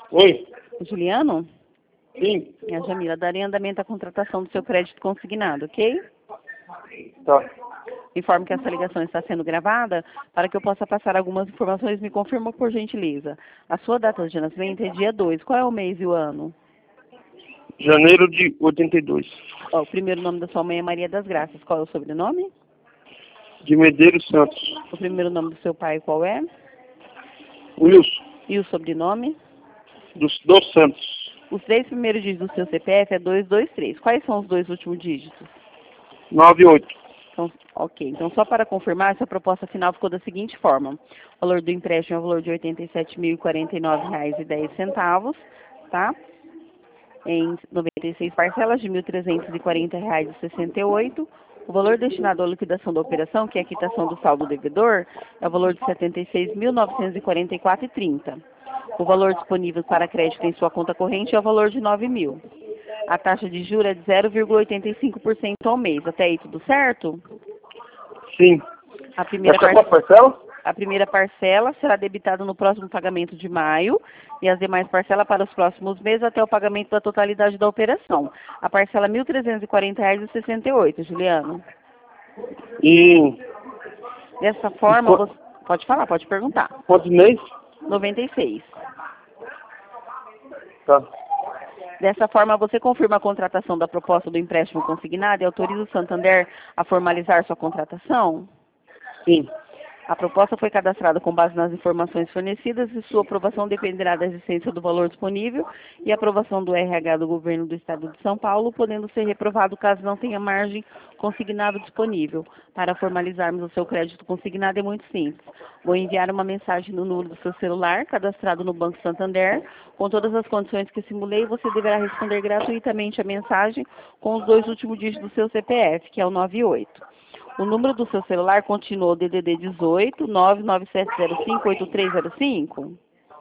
Oi? Juliano? Sim. É a Jamila, daria andamento à contratação do seu crédito consignado, ok? Tá. Informo que essa ligação está sendo gravada para que eu possa passar algumas informações. Me confirma, por gentileza. A sua data de nascimento é dia 2. Qual é o mês e o ano? Janeiro de 82. Ó, o primeiro nome da sua mãe é Maria das Graças. Qual é o sobrenome? De Medeiros Santos. O primeiro nome do seu pai qual é? Wilson. E o sobrenome? Dos Santos. Os 3 primeiros dígitos do seu CPF é 223. Quais são os 2 últimos dígitos? 98. Então, ok. Então, só para confirmar, essa proposta final ficou da seguinte forma. O valor do empréstimo é o valor de R$ 87.049,10, tá? Em 96 parcelas de R$ 1.340,68. O valor destinado à liquidação da operação, que é a quitação do saldo devedor, é o valor de R$ 76.944,30. O valor disponível para crédito em sua conta corrente é o valor de R$ 9.000. A taxa de juros é de 0,85% ao mês. Até aí tudo certo? Sim. A primeira, Essa é qual parcela? a primeira parcela será debitada no próximo pagamento de maio e as demais parcelas para os próximos meses até o pagamento da totalidade da operação. A parcela é R$ 1.340,68, Juliano. E Dessa forma, você... Pode falar, pode perguntar. quantos meses? 96. Tá. Dessa forma, você confirma a contratação da proposta do empréstimo consignado e autoriza o Santander a formalizar sua contratação? Sim. A proposta foi cadastrada com base nas informações fornecidas e sua aprovação dependerá da existência do valor disponível e aprovação do RH do Governo do Estado de São Paulo, podendo ser reprovado caso não tenha margem consignado disponível. Para formalizarmos o seu crédito consignado é muito simples. Vou enviar uma mensagem no número do seu celular, cadastrado no Banco Santander, com todas as condições que simulei. Você deverá responder gratuitamente a mensagem com os 2 últimos dígitos do seu CPF, que é o 98. O número do seu celular continuou DDD 18 997058305?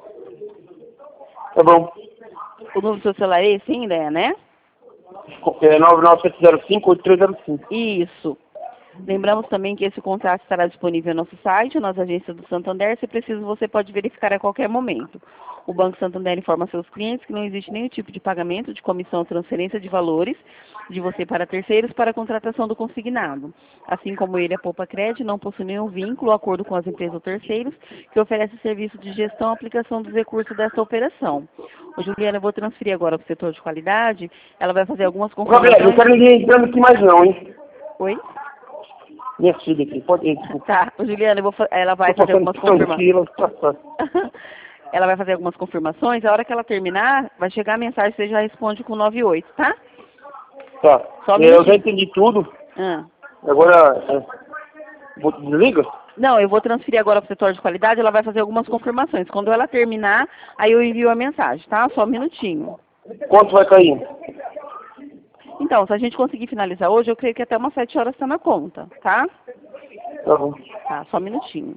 Tá bom. O número do seu celular é esse ainda, né? É 99705-8305. Isso. Lembramos também que esse contrato estará disponível no nosso site, nas agências do Santander. Se preciso, você pode verificar a qualquer momento. O Banco Santander informa a seus clientes que não existe nenhum tipo de pagamento de comissão ou transferência de valores de você para terceiros para a contratação do consignado. Assim como ele, a Poupa Crédito não possui nenhum vínculo ou acordo com as empresas ou terceiros que oferecem serviço de gestão e aplicação dos recursos dessa operação. Ô, Juliana, eu vou transferir agora para o setor de qualidade. Ela vai fazer algumas confirmações. Gabriel, não quero ninguém entrando aqui mais não, hein? Oi? Minha filha aqui, pode ir. Tá, ô, Juliana, ela vai fazer algumas confirmações. Ela vai fazer algumas confirmações. A hora que ela terminar, vai chegar a mensagem, você já responde com 98, tá? Tá. Eu já entendi tudo. Agora, desliga? Não, eu vou transferir agora para o setor de qualidade, ela vai fazer algumas confirmações. Quando ela terminar, aí eu envio a mensagem, tá? Só um minutinho. Quanto vai cair? Então, se a gente conseguir finalizar hoje, eu creio que até umas 7 horas está na conta, tá? Tá bom. Tá, só um minutinho.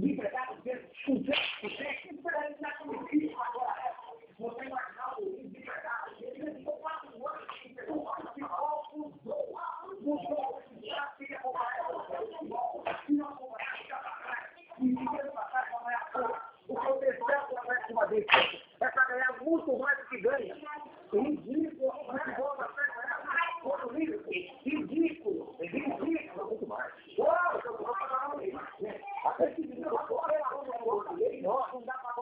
O professor uma vez é para ganhar muito mais do que ganha. Ridículo, ridículo, ridículo, muito mais. Não dá para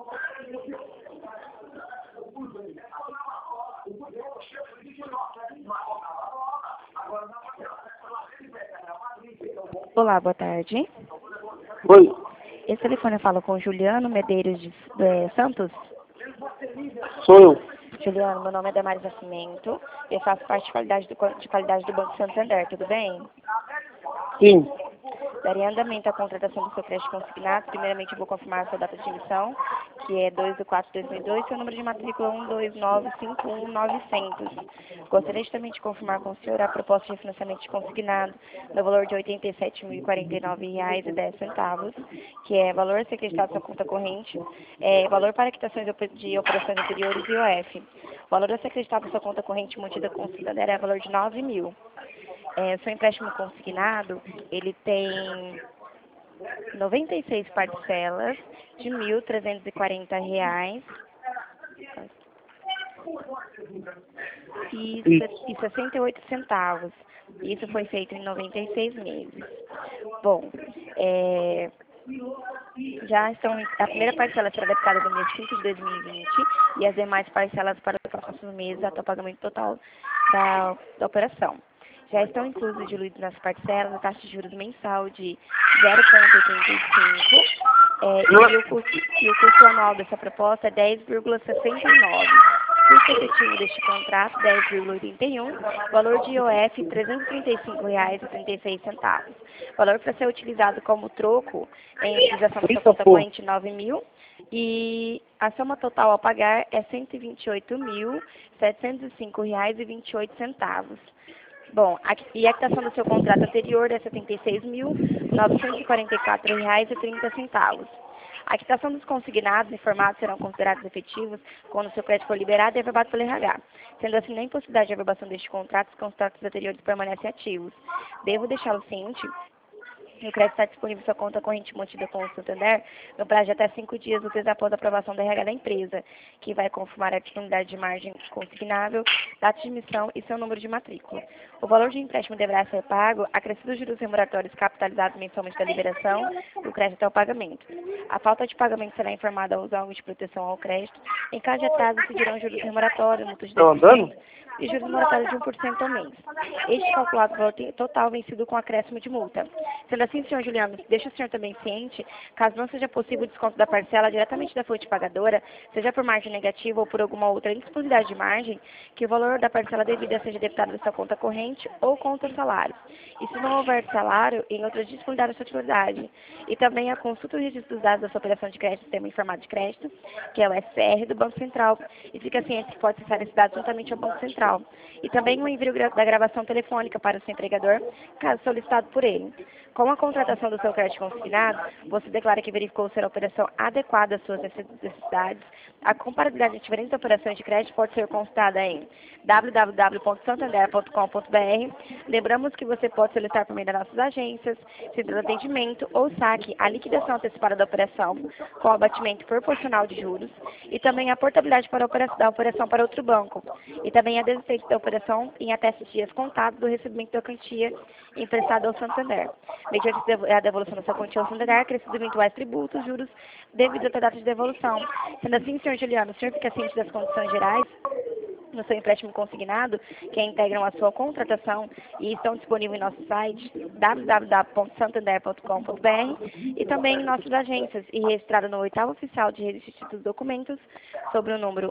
Olá, boa tarde. Oi. Esse telefone fala com Juliano Medeiros de Santos. Sou eu. Juliano, meu nome é Damares Nascimento. Eu faço parte de qualidade do Banco Santander, tudo bem? Sim. Daria andamento à contratação do seu crédito consignado. Primeiramente, eu vou confirmar a sua data de emissão, que é 2/4/2002, seu número de matrícula 129511900. Gostaria de também de confirmar com o senhor a proposta de financiamento de consignado no valor de R$ 87.049,10, que é valor a ser acreditado na sua conta corrente, valor para quitações de operações anteriores e IOF. O valor a ser acreditado na sua conta corrente mantida com o Santander é valor de R$ 9.000. O seu empréstimo consignado, ele tem 96 parcelas de R$ 1.340. e 68 centavos. Isso foi feito em 96 meses. Bom, a primeira parcela será debitada no mês 5 de 2020 e as demais parcelas para os próximos meses até o pagamento total da operação. Já estão inclusos e diluídos nas parcelas a taxa de juros mensal de 0,85 e o custo anual dessa proposta é 10,69. Custo efetivo deste contrato, 10,81, valor de IOF, R$ 335,36. Valor para ser utilizado como troco em utilização da sua conta corrente, 9.000. E a soma total a pagar é R$ 128.705,28. Bom, e a quitação do seu contrato anterior é R$ 76.944,30. A quitação dos consignados informados serão considerados efetivos quando o seu crédito for liberado e averbado pelo RH. Sendo assim, na impossibilidade de averbação deste contrato, os contratos anteriores permanecem ativos. Devo deixá-lo ciente que o crédito está disponível em sua conta corrente mantida com o Santander no prazo de até 5 dias úteis após a aprovação da RH da empresa, que vai confirmar a disponibilidade de margem consignável, data de emissão e seu número de matrícula. O valor de empréstimo deverá ser pago acrescido os juros remuneratórios capitalizados mensalmente da liberação do crédito até o pagamento. A falta de pagamento será informada aos órgãos de proteção ao crédito. Em caso de atraso, incidirão juros remuneratórios, multas de 10% e juros moratórios de 1% ao mês. Este calculado valor total vencido com acréscimo de multa. Sendo assim, senhor Juliano, deixa o senhor também ciente, caso não seja possível o desconto da parcela diretamente da fonte pagadora, seja por margem negativa ou por alguma outra indisponibilidade de margem, que o valor da parcela devida seja debitado da sua conta corrente ou conta salário. E se não houver salário, em outra disponibilidade da sua atividade. E também a consulta do registro dos dados da sua operação de crédito, sistema informado de crédito, que é o SCR do Banco Central. E fica ciente que pode acessar esses dados juntamente ao Banco Central. E também o envio da gravação telefônica para o seu empregador, caso solicitado por ele. Com a contratação do seu crédito consignado, você declara que verificou ser a operação adequada às suas necessidades. A comparabilidade de diferentes operações de crédito pode ser consultada em www.santander.com.br. Lembramos que você pode solicitar por meio das nossas agências, centro de atendimento ou saque a liquidação antecipada da operação com abatimento proporcional de juros e também a portabilidade da operação para outro banco e também a desistência da operação em até 7 dias contados do recebimento da quantia emprestada ao Santander. Mediante a devolução da sua quantia ao Santander, acrescidos eventuais tributos, juros devido à data de devolução. Sendo assim, senhor Juliano, o senhor fica ciente das condições gerais no seu empréstimo consignado, que integram a sua contratação e estão disponíveis em nosso site www.santander.com.br e também em nossas agências e registrado no 8º oficial de registro dos documentos sobre o número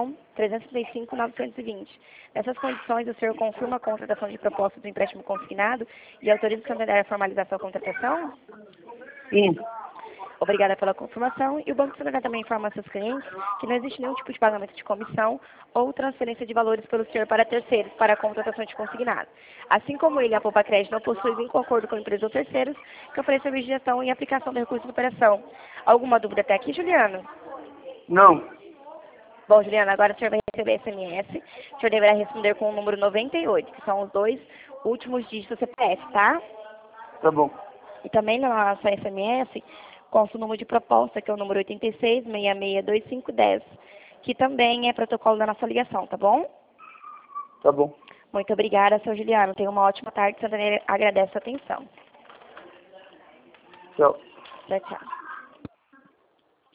1.335.920. Nessas condições, o senhor confirma a contratação de proposta do empréstimo consignado e autoriza o Santander a formalizar sua contratação? Sim. Obrigada pela confirmação. E o Banco Santander também informa a seus clientes que não existe nenhum tipo de pagamento de comissão ou transferência de valores pelo senhor para terceiros para a contratação de consignado. Assim como ele, a Poupa Crédito, não possui vínculo acordo com empresas ou terceiros que oferecem serviço de gestão e aplicação do recurso de operação. Alguma dúvida até aqui, Juliano? Não. Bom, Juliano, agora o senhor vai receber SMS. O senhor deverá responder com o número 98, que são os 2 últimos dígitos do CPF, tá? Tá bom. E também na nossa SMS, consta o número de proposta, que é o número 86662510, que também é protocolo da nossa ligação, tá bom? Tá bom. Muito obrigada, seu Juliano. Tenha uma ótima tarde. Santander agradece a atenção. Tchau. Tchau, tchau.